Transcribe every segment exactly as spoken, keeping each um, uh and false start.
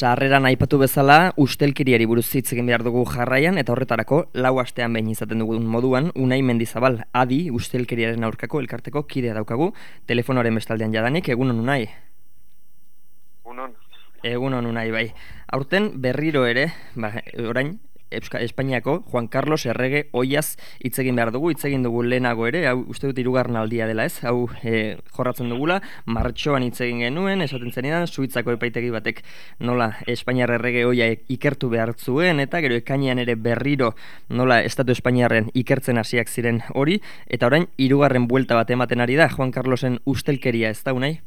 Sarreran aipatu bezala, ustelkeriari buruz hitz egin behar dugu jarraian, eta horretarako, lau astean behin izaten dugun moduan, Unai Mendizabal, adi, ustelkeriaren aurkako elkarteko kidea daukagu, telefonoaren bestaldean jadanik, egunon Unai? Egunon. Egunon Unai, bai. Aurten berriro ere, ba, orain, Euska, Espainiako Juan Carlos Errege Oiaz hitz egin behar dugu, hitz egin dugu lehenago ere, hau uste dut hirugarren aldia dela ez, hau e, jorratzen dugula, martxoan hitz egin genuen, esaten zenidan, Suitzako epaitegi batek nola Espainiar Errege Oia ikertu behar zuen, eta gero ekainean ere berriro nola Estatu Espainiarren ikertzen hasiak ziren hori, eta orain hirugarren buelta bat ematen ari da, Juan Carlosen ustelkeria, ez da Unai?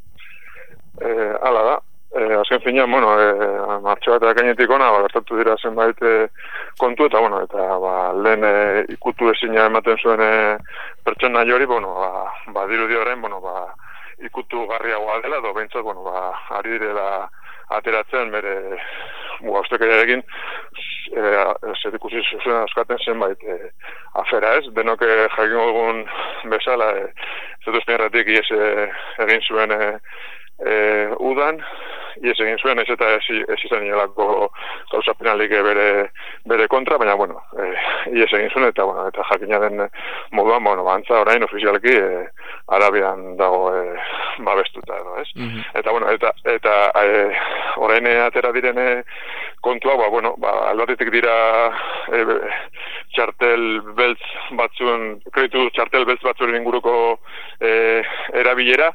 Eh, hala da. Eh, azken finean, bueno, eh, martxoa eta ekainetik ona, ba, gertatu dira zenbait eh, kontu, eta, bueno, eta, ba, lehen eh, ikutu ezina ematen zuen eh, pertsona jori, bueno, ba, ba dirudi orain, bueno, ba, ikutu garriagoa dela, edo behintzat, bueno, ba, ari direla ateratzen bere, bua, ustekeriarekin, eh, zer ikusi zuen askaten zenbait eh, afera ez, denok eh, jakingo dugun bezala, eh, Estatu Espainiarretik ies eh, egin zuen eh, E, udan, ies egin zuen, ez eta ez, ez izan inolako gauza penalik bere, bere kontra, baina, bueno, e, ies egin zuen, eta, bueno, eta jakina den moduan, bueno, bantza orain ofizialki e, Arabian dago e, babestuta, edo, ez? Mm-hmm. Eta, bueno, eta, eta e, orain atera direne kontua, ba, bueno, ba, albatetik dira e, txartel beltz batzuen, kreditu txartel beltz batzuen inguruko e, erabilera.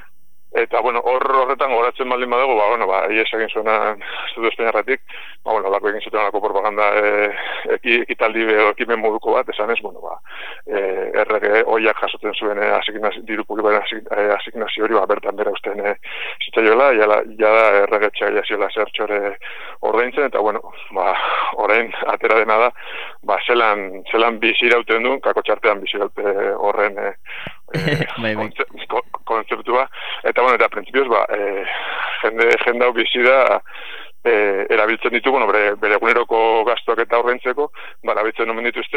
Eta, bueno, hor horretan goratzen baldin badago, ba, bueno, ba, ies egin zuena Estatu Espainiarretik, ba, bueno, lako egin zuten alako propaganda e, ekitaldi edo ekimen moduko bat, esan ez, bueno, ba, e, errege oiak jasotzen zuen e, asignazio, diru publikoaren asignazio hori, ba, bertan bera usten e, zitzaioela, jala, jala erregetxea jaziola zertxore ordaintzen, eta, bueno, ba, orain atera dena da, ba, zelan, zelan bizirauten du, kako txartean biziraute horren e, e, kontzeptua, eta, bueno, eta printzipioz, ba, e, jende, jende hau bizi da e, erabiltzen ditu, bueno, bere, bere eguneroko gastuak eta ordaintzeko, ba, erabiltzen nomen dituzte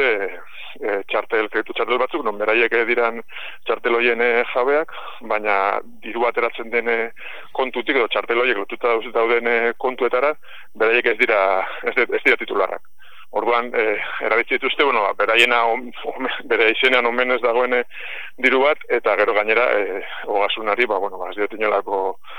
e, txartel, kreditu txartel batzuk, non beraiek diran txartel hoien e, jabeak, baina diru ateratzen den kontutik, edo txartel hoiek lotuta dauden kontuetara, beraiek ez dira, ez, ez dira titularrak. Orduan, eh, erabiltzen dituzte, bueno, beraiena, bere izenean omenez dagoen eh, diru bat, eta gero gainera, eh, ogasunari, ba, bueno, ba, ez diot inolako,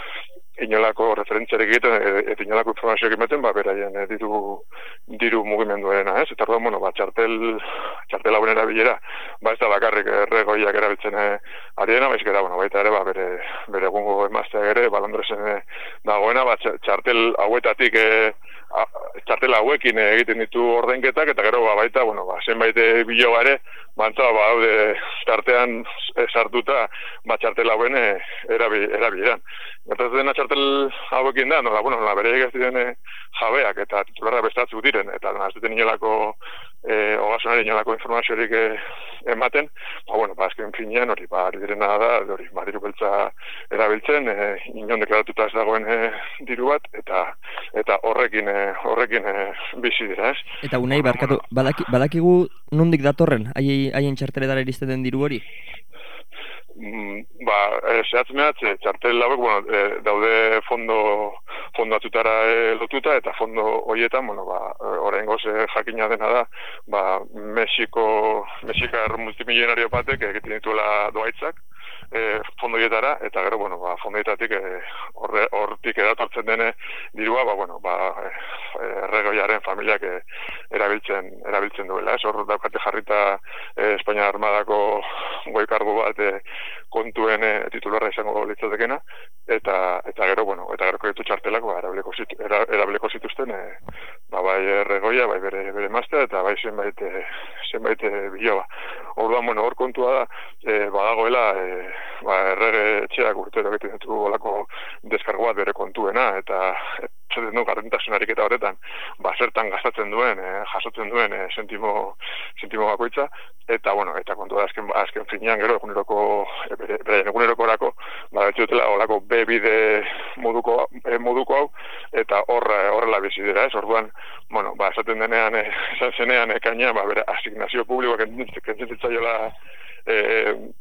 inolako referentziarik egiten, eta inolako informazioak emeten, ba, beraien eh, diru, diru mugimenduena, ez? Eta orduan, bueno, ba, txartel, txartel hauen erabilera, ba, ez da bakarrik erregoiak erabiltzen eh, ariena, baiz gara, bueno, baita ere, ba, bere, bere egungo emazteak ere, ba, Londresen eh, dagoena, ba, txartel hauetatik, eh, A, txartel hauekin egiten ditu ordenketak, eta gero ba, baita, bueno, ba, zenbait biloga ere, bantza, ba, haude, tartean sartuta, ba, txartel hauen erabi, erabileran. Gertatzen dena txartel hauekin da, nola, bueno, nola, bereiek ez diren jabeak, eta titularra bestatzuk diren, eta ez duten inolako, e, ogasunari inolako informaziorik e, ematen, ba, bueno, ba, azken finean, hori, ba, ari direna da, hori, ba, diru beltza erabiltzen, e, inon deklaratuta ez dagoen e, diru bat, eta eta horrekin horrekin e, bizi dira, ez? Eta Unai, barkatu, badaki, badakigu nondik datorren, haien txarteletara iristen den diru hori? Mm, ba, e, zehatz mehatz, e, txartel hauek, bueno, e, daude fondo, fondo atzutara e, lotuta, eta fondo horietan, bueno, ba, orain goz e, jakina dena da, ba, Mexiko, Mexikar multimilionario batek egiten dituela doaitzak, E, fondoietara, eta gero, bueno, ba, fondoietatik e, hortik edatortzen dene dirua, ba, bueno, ba, e, erregoiaren familiak e, erabiltzen, erabiltzen duela, ez, hor daukate jarrita e, Espainia Armadako goi-kargu bat e, kontuen e, titularra izango litzatekena, eta, eta gero, bueno, eta gero kreditu txartelak, ba, erabiliko, zitu, era, erabiliko zituzten, e, ba, bai erregoia, bai bere, bere maztea, eta bai zenbait, e, zenbait e, biloba. Orduan, bueno, hor kontua da, e, badagoela, e, ba, errege etxeak urtero egiten ditu olako deskargo bat bere kontuena, eta zaten du gardentasunarik eta horretan, ba, zertan gastatzen duen, e, jasotzen duen e, sentimo, sentimo bakoitza, eta, bueno, eta kontua da azken, azken finean gero eguneroko, e, bere, bere eguneroko orako, ba, betxutela olako B-bide moduko, e, moduko hau, eta horra, horrela bizi dira, ez, orduan, bueno, ba, esaten denean, e, esan zenean, ekainean, ba, bere asignazio publikoak kentzen zitzaiola, e,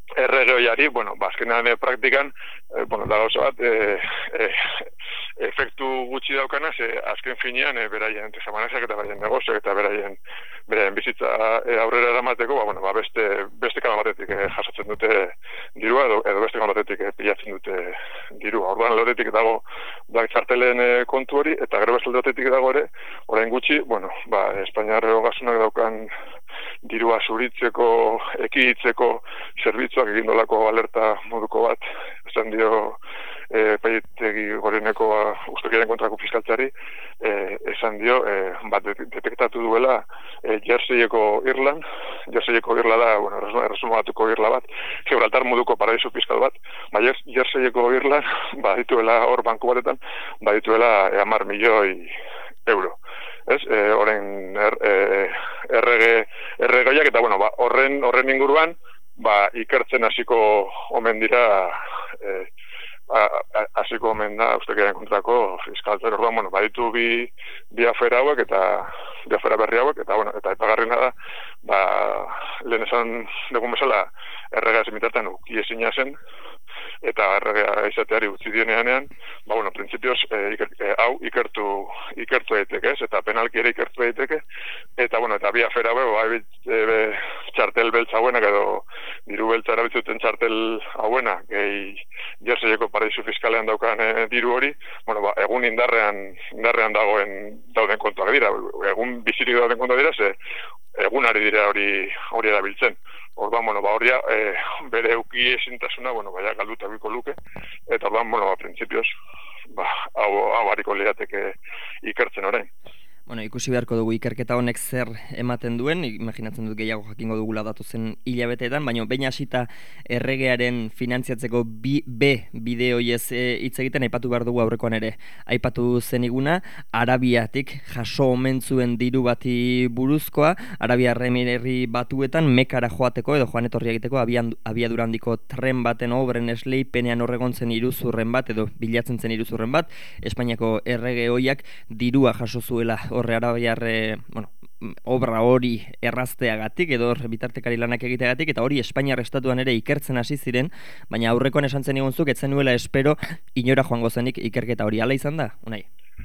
erregeoiari, bueno, bazkenean e, praktikan, e, bueno, da oso bat, e, e, efektu gutxi daukana, ze azken finean, e, beraien tezamanezak eta beraien negozioak eta beraien, beraien bizitza e, aurrera eramateko, ba, bueno, ba, beste, beste kanal batetik e, jasotzen dute dirua, edo, edo beste kanal batetik e, pilatzen dute dirua. Orduan, loretik dago da txartelen e, kontu hori, eta gero beste aldetik dago ere, orain gutxi, bueno, ba, Espainiar ogasunak daukan dirua zuritzeko, ekiditzeko zerbitzuak egin dolako alerta moduko bat, esan dio e, epaitegi goreneko ustekiaren kontrako fiskaltzari, e, esan dio, e, bat detektatu duela e, Jerseyeko Irlan, Jerseyeko Irla da, bueno, erresuma batuko Irla bat, Gibraltar moduko paradisu fiskal bat, ba, Jerseyeko Irlan, ba, dituela hor banku batetan, ba, dituela e, hamar milioi euro. Ez, e, horren er, e, errege, erregoiak, eta bueno, ba, horren, horren inguruan, ba, ikertzen hasiko omen dira, e, hasiko omen da, ustekiaren kontrako fiskaltzar. Orduan, bueno, baditu bi, bi afera hauek, eta bi afera berri hauek, eta, bueno, eta epagarrina da, ba, lehen esan dugun bezala, erregea zemitartan uki ezina zen, eta erregea izateari utzi dienean, ba, bueno, printzipioz, e, iker, e, hau ikertu, ikertu daiteke, ez, eta penalki ere ikertu daiteke, eta, bueno, eta bi afera hau, ba, e, txartel beltza hauenak, edo diru beltza erabiltzuten txartel hauenak, gehi Jerseyeko paradisu fiskalean daukan e, diru hori, bueno, ba, egun indarrean, indarrean dagoen dauden kontuak dira, egun bizirik dauden kontuak dira, ze egun ari dira hori hori erabiltzen. Orduan, bueno, ba, horia, e, bere euki ezintasuna, bueno, baina galduta biko luke, eta orduan, bueno, ba, printzipioz, ba, hau, hau hariko lirateke ikertzen orain. Bueno, ikusi beharko dugu ikerketa honek zer ematen duen, imaginatzen dut gehiago jakingo dugula datozen hilabeteetan, baina behin hasita erregearen finantziatzeko bi, B bideoiez hitz egiten aipatu behar dugu aurrekoan ere. Aipatu zeniguna, Arabiatik jaso omen zuen diru bati buruzkoa, Arabiar Emirerri Batuetan mekara joateko edo joan etorri egiteko abian, abiadura handiko tren baten obren esleipenean horregontzen iruzurren bat edo bilatzen zen iruzurren bat, Espainiako errege ohiak dirua jaso zuela horre arabiar, bueno, obra hori errazteagatik edo hor bitartekari lanak egiteagatik, eta hori Espainiar estatuan ere ikertzen hasi ziren, baina aurrekoan esan zen egunzuk, etzen nuela espero inora joango zenik ikerketa hori. Hala izan da, Unai?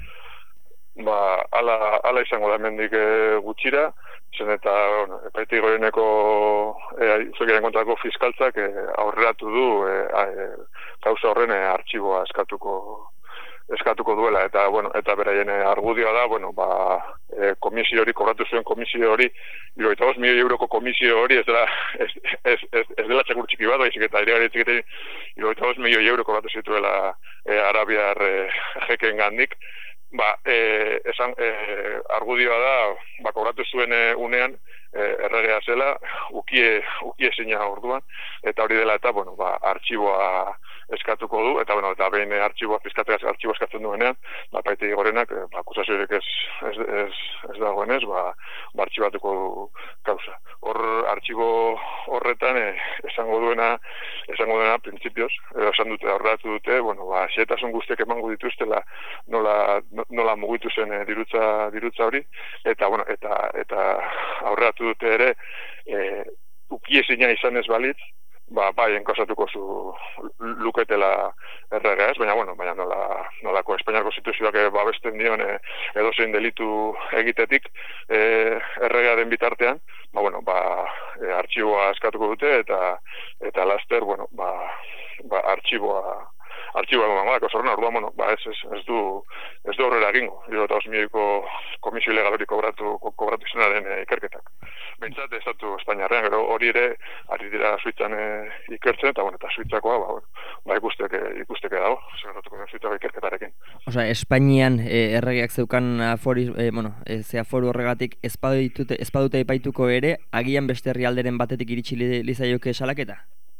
Ba, ala, ala izango da hemendik e, gutxira, zen eta bueno, epaitegi goreneko e, ustekiaren kontrako fiskaltzak e, aurreratu du e, e, gauza horren e, artxiboa eskatuko eskatuko duela, eta bueno, eta beraien argudioa da, bueno, ba, e, komisio hori, kobratu zuen komisio hori, hirurogeita bost milioi euroko komisio hori ez dela, ez, ez, ez, ez dela txakur txiki bat, baizik eta ere gari hirurogeita bost milioi euro kobratu zituela e, arabiar e, jeken gandik, ba, e, esan, e, argudioa da, ba, kobratu zuen e, unean, e, erregea zela, ukie, ukie zina orduan, eta hori dela eta, bueno, ba, artxiboa eskatuko du, eta bueno, eta behin artxiboa fiskatzea artxiboa eskatzen duenean, ba, epaitegi gorenak, ba, akusaziorik ez, ez, ez, ez dagoenez, ba, ba artxibatuko du kausa. Hor, artxibo horretan, e, esango duena, esango duena, printzipioz, edo esan dute, aurreratu dute, bueno, ba, xetasun guztiek emango dituztela, nola, nola mugitu zen e, dirutza, dirutza hori, eta, bueno, eta, eta aurreratu dute ere, e, ukiezina izan ez balitz, ba, bai, enkausatuko zu luketela erregea ez, baina, bueno, baina nola, nolako Espainiar konstituzioak babesten dion e, edozein delitu egitetik e, erregearen bitartean, ba, bueno, ba, e, artxiboa eskatuko dute, eta eta laster, bueno, ba, ba artxiboa artxiboa egon da, kosorren, orduan, bueno, ba, ez, ez, ez du ez du horrela egingo, hirurogeita bost milioiko komisio ilegal hori kobratu, kobratu izanaren e, ikerketak. Behintzat, estatu Espainiarrean, gero hori ere, ari dira Suitzan e, ikertzen, eta, bueno, eta Suitzakoa, ba, bueno, ba ikusteke, ikusteke dago, segarratuko den Suitzako ikerketarekin. Osea, Espainian e, erregeak zeukan afori, e, bueno, e, ze aforu horregatik ezpadute, ezpadute epaituko ere, agian beste herrialderen batetik iritsi lizaioke salaketa?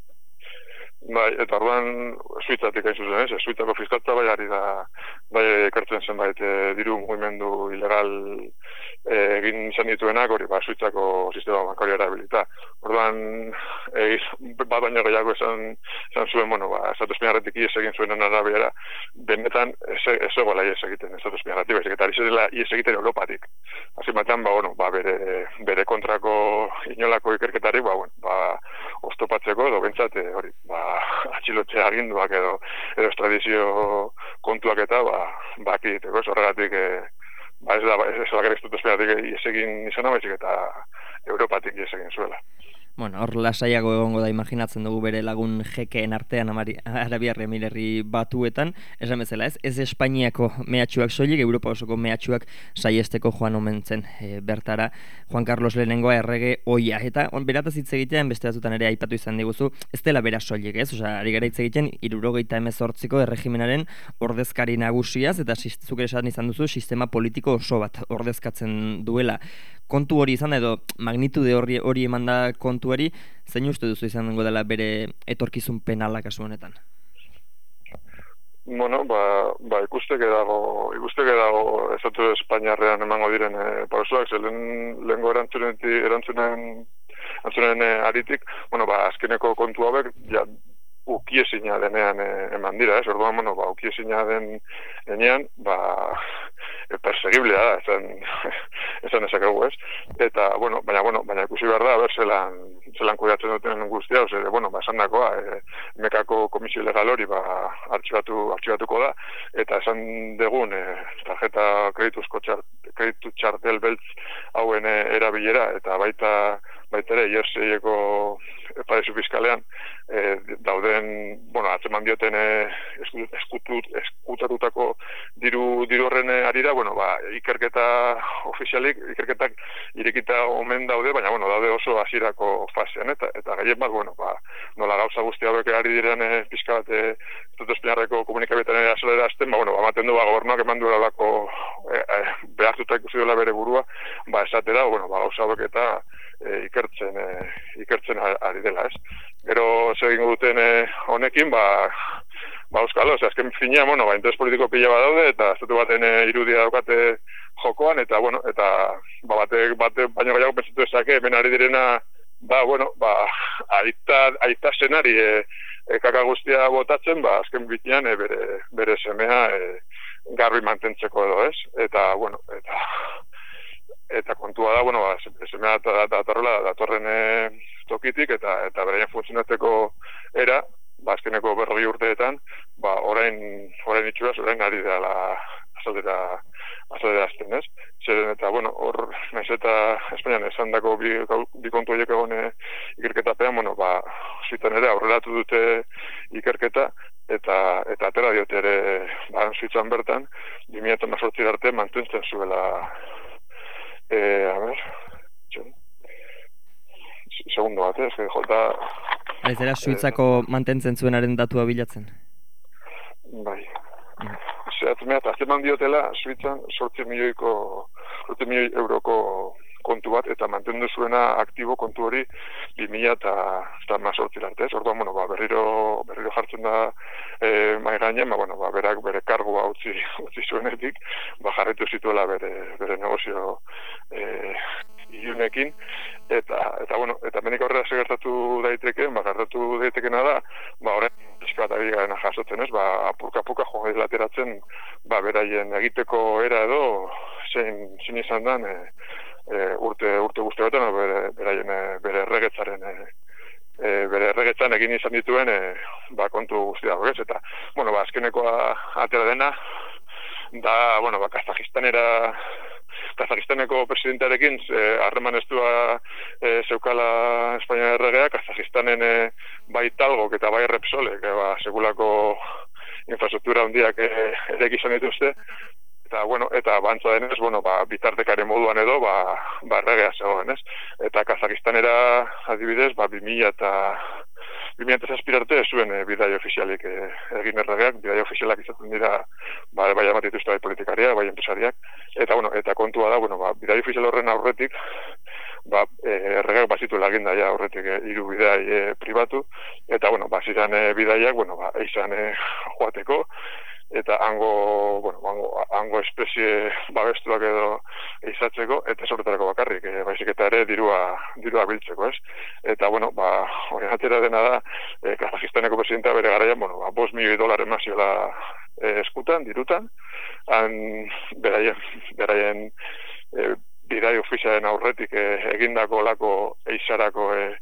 Bai, eta orduan Suitzatik hain zuzen, ez? Suitzako fiskaltza bai ari da, bai ekartzen zenbait e, diru mugimendu ilegal e, egin izan dituenak, hori, ba, Suitzako sistema bankario erabilita. Orduan, e, bat baino gehiago esan, esan zuen, bueno, ba, Estatu Espainiarretik ies egin zuen Arabiara, benetan ez egoela ies egiten Estatu Espainiarretik, baizik eta ari zela ies egiten Europatik. Hasi batean, ba, bueno, ba, bere, bere kontrako inolako ikerketari, ba, bueno, ba, oztopatzeko edo bentsat hori, ba, atxilotzea aginduak edo edo estradizio kontuak eta ba, ba akiteko, ez horregatik e, ba ez da, ez da bakarrik dut esperatik iesegin izana, baizik eta Europatik iesegin zuela. Bueno, hor lasaiago egongo da imaginatzen dugu bere lagun jekeen artean amari, Arabiar Emilerri Batuetan, esan bezala ez, ez Espainiako mehatxuak soilik, Europa osoko mehatxuak saiesteko joan omen zen e, bertara Juan Carlos lehenengoa errege oia, eta on, berataz hitz egitean beste batzutan ere aipatu izan diguzu, ez dela bera soilik ez, osea, ari gara hitz egiten hirurogeita hemezortziko erregimenaren ordezkari nagusiaz, eta zuk esan izan duzu sistema politiko oso bat ordezkatzen duela. Kontu hori izan edo magnitude hori hori emanda kontuari, zein uste duzu izango dela bere etorkizun penala kasu honetan? Bueno, ba, ba ikusteke dago, ikusteke dago estatu Espainiarrean emango diren e, pausoak, ze lehen lengo erantzunen erantzunen erantzunen e, aritik, bueno, ba azkeneko kontu hauek ja ukiezina denean e, eman dira, ez? Orduan, bueno, ba ukiezina den denean, ba e, persegiblea da, esan esan esakegu, ez? Eta, bueno, baina, bueno, baina ikusi behar da, ber, zelan, zelan kudeatzen duten guztia, ose, bueno, ba, esan dakoa, e, mekako komisio legal hori, ba, artxibatu, artxibatuko da, eta esan degun, e, tarjeta kredituzko txart, kreditu txartel beltz hauen e, erabilera, eta baita, baita ere, jerseieko paraizu fiskalean, e, dauden, bueno, atzeman dioten e, eskutut, eskutatutako diru, diru horren arira, bueno, ba, ikerketa ofizialik, ikerketak irekita omen daude, baina, bueno, daude oso hasierako fasean, eta, eta gehien bat, bueno, ba, nola gauza guztia hauek ari diren e, pixka bat, e, Estatu Espainiarreko komunikabideetan ere azelera azten, ba, bueno, ba, maten du, ba, gobernuak eman duela lako e, e, behartuta ikusi duela bere burua, ba, esatera, bueno, ba, gauza hauek eta e, ikertzen, e, ikertzen ari dela, ez? Gero, zer egingo duten e, honekin, ba, ba, euskalo, ose, azken fina, bueno, ba, interes politiko pila bat daude, eta estatu baten e, irudia daukate jokoan, eta, bueno, eta, ba, bate, bate, baino gehiago pentsatu ezake, hemen ari direna, ba, bueno, ba, aita, aita zenari, e, e, kaka guztia botatzen, ba, azken bitian, e, bere, bere semea, e, garbi mantentzeko edo, ez? Eta, bueno, eta, eta kontua da, bueno, ba, semea datorrela, datorren e, tokitik, eta, eta beraien funtzionatzeko era, ba, azkeneko berrogi urteetan, ba, orain, orain itxuraz, orain ari dela azaldera, azaldera azten, ez? Zeren eta, bueno, hor, naiz eta Espainian esan dako bi, bi kontu horiek egon ikerketapean, bueno, ba, zuitan ere aurreratu dute ikerketa, eta eta atera diote ere, ba, zuitzan bertan, bi mila hemezortzi arte mantentzen zuela, e, a ber, txon, segundo bat, ez, que jota... Ez dira, Suitzako eh, mantentzen zuenaren datua bilatzen? Bai. Mm. Zehatzemea, eta azteman diotela, Suitzan, sortzi milioiko, sortzi milioi euroko kontu bat, eta mantendu zuena aktibo kontu hori bi mila eta mazortzi arte, ez? Orduan, bueno, ba, berriro, berriro jartzen da e, mai gainean, ba, bueno, ba, berak bere kargua utzi, utzi zuenetik, ba, jarritu zituela bere, bere negozio e, ilunekin, eta, eta, bueno, eta menik aurrera segertatu daiteke, ba, gertatu daitekena da, ba, horren, espat ari garen jasotzen, ez, ba, apurka-apurka joan gaitela ateratzen, ba, beraien egiteko era edo, zein, zein izan dan, e, e, urte, urte guzti baten, bere, beraien, e, bere erregetzaren, e, e, bere erregetzan egin izan dituen, e, ba, kontu guzti dago, ez, eta, bueno, ba, azkenekoa atera dena, da, bueno, ba, Kazajistanera, Kazajistaneko presidentearekin harreman estua e, zeukala Espainia erregea, Kazajistanen e, bai Talgok eta bai Repsolek, e, ba, segulako infrastruktura handiak e, erek izan dituzte, eta, bueno, eta bantza denez, bueno, ba, bitartekaren moduan edo, ba, ba erregea zegoen, ez? Eta Kazajistanera adibidez, ba, bi mila eta bi mila zazpi arte zuen e, bidai ofizialik e, egin erregeak, bidai ofizialak izaten dira, ba, bai amatituzte bai politikariak, bai empresariak, eta, bueno, eta kontua da, bueno, ba, bidai ofizial horren aurretik, ba, e, erregeak bazitu lagin daia aurretik e, hiru bidai e, pribatu, eta, bueno, ba, ziren e, bidaiak, bueno, ba, eizan e, joateko, eta hango, bueno, hango, hango espezie babestuak edo eizatzeko, eta sorretarako bakarrik, e, baizik eta ere dirua, dirua biltzeko, ez? Eta, bueno, ba, hori atera dena da, e, Kazajistaneko presidentea bere garaian, bueno, ba, bost milioi dolar emaziola e, eskutan, dirutan, han beraien, beraien e, bidai ofizialen aurretik e, egindako lako eizarako e,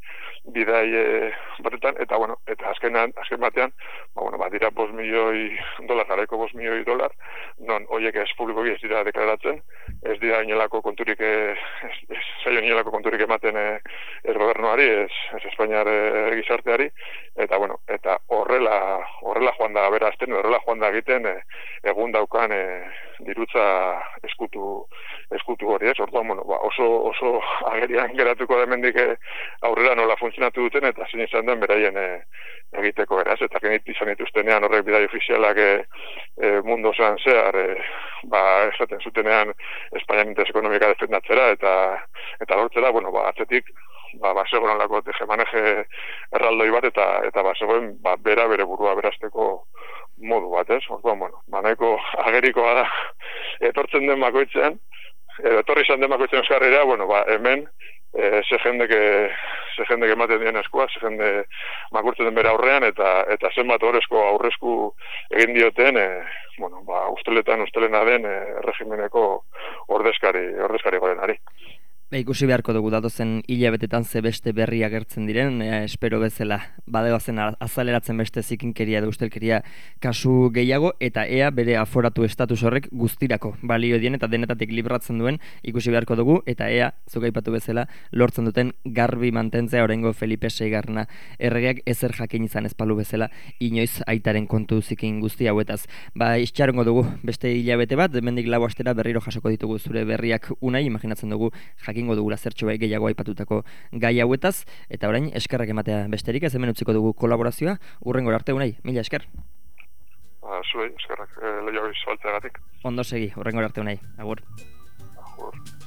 bidai e, batetan, eta, bueno, eta azkenan, azken batean, ba, bueno, ba, dira bost milioi dolar, garaiko bost milioi dolar, non horiek ez publikoki ez dira deklaratzen, ez dira inolako konturik, ez, ez zaio inolako konturik ematen e, ez gobernuari, ez, ez Espainiar e, gizarteari, eta, bueno, eta horrela, horrela joan da berazten, horrela joan da egiten, e, egun daukan e, dirutza eskutu, eskutu hori, ez? Orduan, bueno, ba, oso, oso agerian geratuko da hemendik e, aurrera nola funtzionatu duten, eta zein izan den beraien e, egiteko beraz, eta genit izan dituztenean horrek bidai ofizialak e, e, mundu osoan zehar, e, ba, esaten zutenean Espainian interes ekonomika defendatzera, eta eta lortzera, bueno, ba, atzetik, ba, ba, zegoen lako tejemaneje erraldoi bat, eta, eta ba, zegoen, ba, bera bere burua berazteko modu bat, ez? Orduan, bueno, ba, nahiko agerikoa da, etortzen den bakoitzean, etorri izan den bakoitzen euskarrera, bueno, ba, hemen, e, ze jendeke, ze jendeke ematen dien eskua, ze jende makurtzen den bera aurrean, eta eta zenbat horrezko aurrezku egin dioten, e, bueno, ba, usteletan ustelena den e, regimeneko ordezkari, ordezkari gorenari. Ba, ikusi beharko dugu datozen hilabetetan ze beste berri agertzen diren, e, espero bezala badegoazen azaleratzen beste zikinkeria edo ustelkeria kasu gehiago, eta ea bere aforatu estatus horrek guztirako balio dien eta denetatik libratzen duen ikusi beharko dugu, eta ea, zuk aipatu bezala, lortzen duten garbi mantentzea oraingo Felipe seigarrena erregeak ezer jakin izan ez balu bezala inoiz aitaren kontu zikin guzti hauetaz. Ba, itxarongo dugu beste hilabete bat, hemendik lau astera berriro jasoko ditugu zure berriak unai, imaginatzen dugu jakin dugula zertxo bai gehiago aipatutako gai hauetaz, eta orain eskerrak ematea besterik, ez hemen utziko dugu kolaborazioa, urrengora arte unai, mila esker. Ba, zuei, eskerrak, e, lehiago izaltzeagatik. Ondo segi, urrengora arte unai, agur. Agur.